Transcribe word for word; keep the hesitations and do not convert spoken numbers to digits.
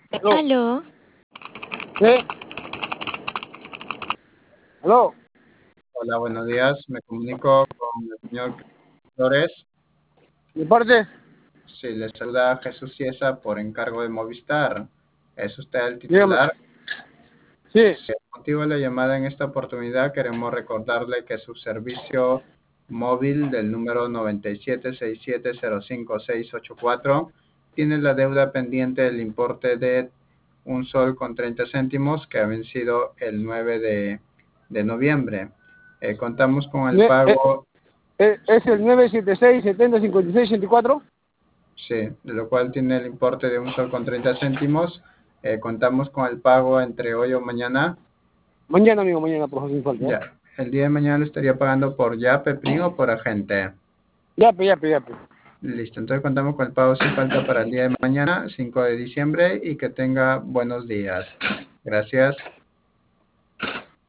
Aló. Aló, ¿Sí? Aló. Hola, buenos días. Me comunico con el señor Flores. ¿De parte? Sí, le saluda Jesús Ciesa por encargo de Movistar. ¿Es usted el Dígame. titular? Sí. Sí, el motivo de la llamada en esta oportunidad queremos recordarle que su servicio móvil del número nueve siete seis siete cero cinco seis ocho cuatro tiene la deuda pendiente del importe de un sol con treinta céntimos que ha vencido el nueve de, de noviembre. Eh, contamos con el Ne- eh, pago. eh, ¿Es el nueve siete seis, setenta, cincuenta y seis, ochenta y cuatro? Sí, de lo cual tiene el importe de un sol con treinta céntimos. Eh, contamos con el pago entre hoy o mañana. Mañana, amigo, mañana, por favor, sin falta. Ya, el día de mañana lo estaría pagando por Yape, Prin o por agente. Ya, pe, ya, pe, ya, pe. Listo, entonces contamos con el pago sin falta para el día de mañana, cinco de diciembre, y que tenga buenos días. Gracias.